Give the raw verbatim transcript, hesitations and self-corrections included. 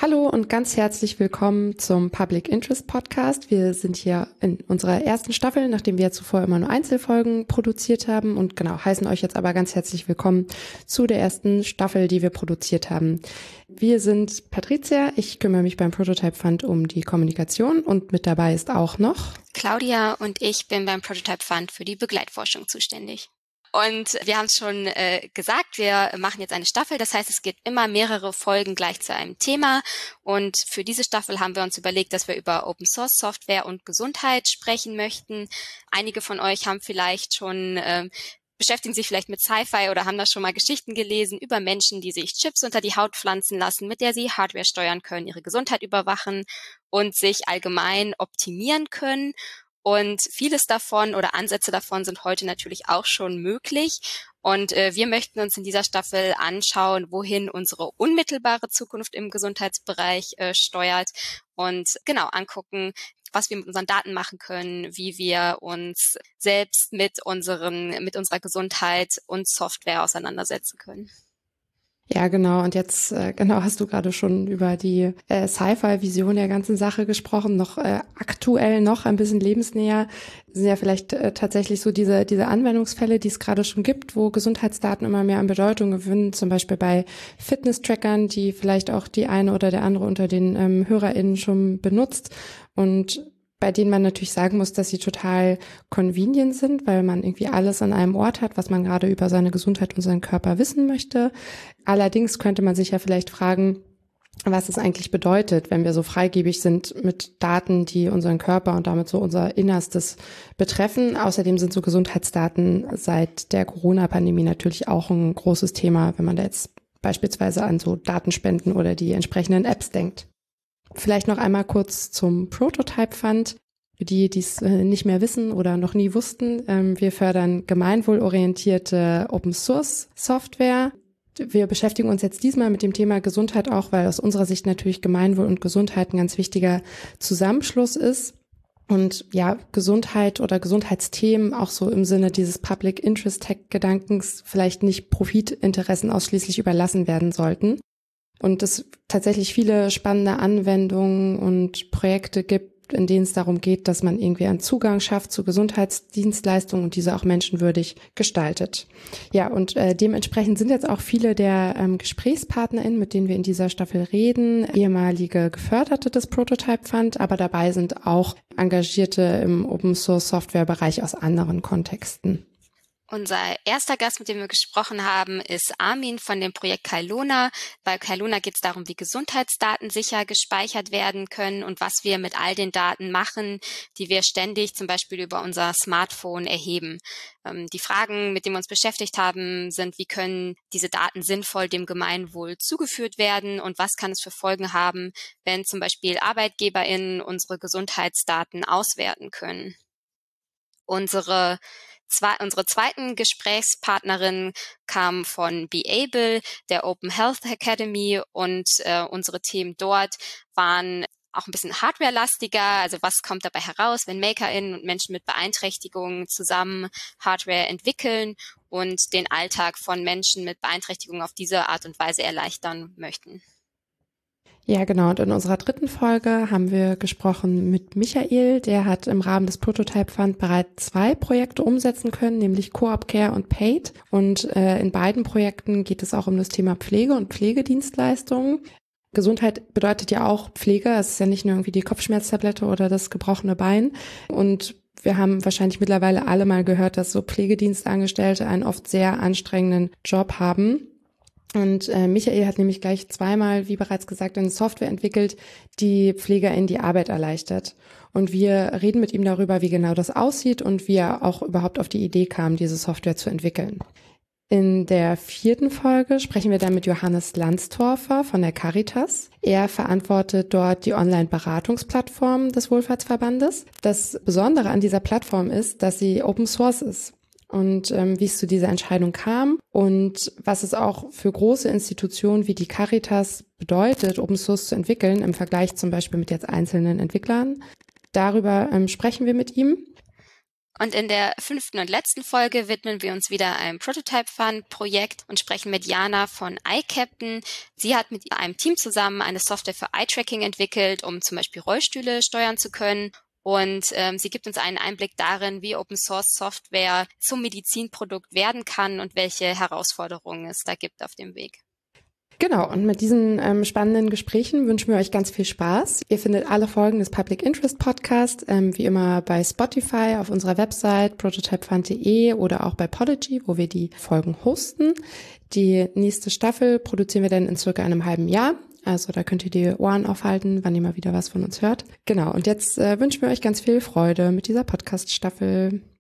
Hallo und ganz herzlich willkommen zum Public Interest Podcast. Wir sind hier in unserer ersten Staffel, nachdem wir zuvor immer nur Einzelfolgen produziert haben und genau, heißen euch jetzt aber ganz herzlich willkommen zu der ersten Staffel, die wir produziert haben. Wir sind Patricia, ich kümmere mich beim Prototype Fund um die Kommunikation und mit dabei ist auch noch Claudia und ich bin beim Prototype Fund für die Begleitforschung zuständig. Und wir haben es schon äh, gesagt, wir machen jetzt eine Staffel, das heißt, es gibt immer mehrere Folgen gleich zu einem Thema. Und für diese Staffel haben wir uns überlegt, dass wir über Open Source Software und Gesundheit sprechen möchten. Einige von euch haben vielleicht schon äh, beschäftigen sich vielleicht mit Sci-Fi oder haben da schon mal Geschichten gelesen über Menschen, die sich Chips unter die Haut pflanzen lassen, mit der sie Hardware steuern können, ihre Gesundheit überwachen und sich allgemein optimieren können. Und vieles davon oder Ansätze davon sind heute natürlich auch schon möglich. Und äh, wir möchten uns in dieser Staffel anschauen, wohin unsere unmittelbare Zukunft im Gesundheitsbereich äh, steuert und genau angucken, was wir mit unseren Daten machen können, wie wir uns selbst mit unseren, mit unserer Gesundheit und Software auseinandersetzen können. Ja, genau. Und jetzt, äh, genau, hast du gerade schon über die äh, Sci-Fi-Vision der ganzen Sache gesprochen. Noch äh, aktuell, noch ein bisschen lebensnäher sind ja vielleicht äh, tatsächlich so diese diese Anwendungsfälle, die es gerade schon gibt, wo Gesundheitsdaten immer mehr an Bedeutung gewinnen. Zum Beispiel bei Fitness-Trackern, die vielleicht auch die eine oder der andere unter den ähm, HörerInnen schon benutzt. Und bei denen man natürlich sagen muss, dass sie total convenient sind, weil man irgendwie alles an einem Ort hat, was man gerade über seine Gesundheit und seinen Körper wissen möchte. Allerdings könnte man sich ja vielleicht fragen, was es eigentlich bedeutet, wenn wir so freigebig sind mit Daten, die unseren Körper und damit so unser Innerstes betreffen. Außerdem sind so Gesundheitsdaten seit der Corona-Pandemie natürlich auch ein großes Thema, wenn man da jetzt beispielsweise an so Datenspenden oder die entsprechenden Apps denkt. Vielleicht noch einmal kurz zum Prototype Fund. Für die, die es äh, nicht mehr wissen oder noch nie wussten, ähm, wir fördern gemeinwohlorientierte Open-Source-Software. Wir beschäftigen uns jetzt diesmal mit dem Thema Gesundheit auch, weil aus unserer Sicht natürlich Gemeinwohl und Gesundheit ein ganz wichtiger Zusammenschluss ist. Und ja, Gesundheit oder Gesundheitsthemen auch so im Sinne dieses Public Interest Tech-Gedankens vielleicht nicht Profitinteressen ausschließlich überlassen werden sollten. Und es tatsächlich viele spannende Anwendungen und Projekte gibt, in denen es darum geht, dass man irgendwie einen Zugang schafft zu Gesundheitsdienstleistungen und diese auch menschenwürdig gestaltet. Ja, und äh, dementsprechend sind jetzt auch viele der ähm, GesprächspartnerInnen, mit denen wir in dieser Staffel reden, ehemalige Geförderte des Prototype Fund, aber dabei sind auch Engagierte im Open-Source-Software-Bereich aus anderen Kontexten. Unser erster Gast, mit dem wir gesprochen haben, ist Armin von dem Projekt Kailona. Bei Kailona geht es darum, wie Gesundheitsdaten sicher gespeichert werden können und was wir mit all den Daten machen, die wir ständig zum Beispiel über unser Smartphone erheben. Ähm, die Fragen, mit denen wir uns beschäftigt haben, sind, wie können diese Daten sinnvoll dem Gemeinwohl zugeführt werden und was kann es für Folgen haben, wenn zum Beispiel ArbeitgeberInnen unsere Gesundheitsdaten auswerten können. Unsere Zwei, unsere zweiten Gesprächspartnerin kam von Beable, der Open Health Academy, und äh, unsere Themen dort waren auch ein bisschen hardwarelastiger. Also was kommt dabei heraus, wenn MakerInnen und Menschen mit Beeinträchtigungen zusammen Hardware entwickeln und den Alltag von Menschen mit Beeinträchtigungen auf diese Art und Weise erleichtern möchten. Ja, genau. Und in unserer dritten Folge haben wir gesprochen mit Michael. Der hat im Rahmen des Prototype Fund bereits zwei Projekte umsetzen können, nämlich Coop Care und Paid. Und äh, in beiden Projekten geht es auch um das Thema Pflege und Pflegedienstleistungen. Gesundheit bedeutet ja auch Pflege. Es ist ja nicht nur irgendwie die Kopfschmerztablette oder das gebrochene Bein. Und wir haben wahrscheinlich mittlerweile alle mal gehört, dass so Pflegedienstangestellte einen oft sehr anstrengenden Job haben. Und äh, Michael hat nämlich gleich zweimal, wie bereits gesagt, eine Software entwickelt, die PflegerInnen die Arbeit erleichtert. Und wir reden mit ihm darüber, wie genau das aussieht und wie er auch überhaupt auf die Idee kam, diese Software zu entwickeln. In der vierten Folge sprechen wir dann mit Johannes Landstorfer von der Caritas. Er verantwortet dort die Online-Beratungsplattform des Wohlfahrtsverbandes. Das Besondere an dieser Plattform ist, dass sie Open Source ist. Und ähm, wie es zu dieser Entscheidung kam und was es auch für große Institutionen wie die Caritas bedeutet, Open Source zu entwickeln, im Vergleich zum Beispiel mit jetzt einzelnen Entwicklern. Darüber ähm, sprechen wir mit ihm. Und in der fünften und letzten Folge widmen wir uns wieder einem Prototype Fund Projekt und sprechen mit Jana von iCaptain. Sie hat mit einem Team zusammen eine Software für Eye-Tracking entwickelt, um zum Beispiel Rollstühle steuern zu können. Und ähm, sie gibt uns einen Einblick darin, wie Open-Source-Software zum Medizinprodukt werden kann und welche Herausforderungen es da gibt auf dem Weg. Genau, und mit diesen ähm, spannenden Gesprächen wünschen wir euch ganz viel Spaß. Ihr findet alle Folgen des Public Interest Podcasts ähm, wie immer bei Spotify, auf unserer Website prototypefund punkt de oder auch bei Podigy, wo wir die Folgen hosten. Die nächste Staffel produzieren wir dann in circa einem halben Jahr. Also da könnt ihr die Ohren aufhalten, wann ihr mal wieder was von uns hört. Genau, und jetzt äh, wünschen wir euch ganz viel Freude mit dieser Podcast-Staffel.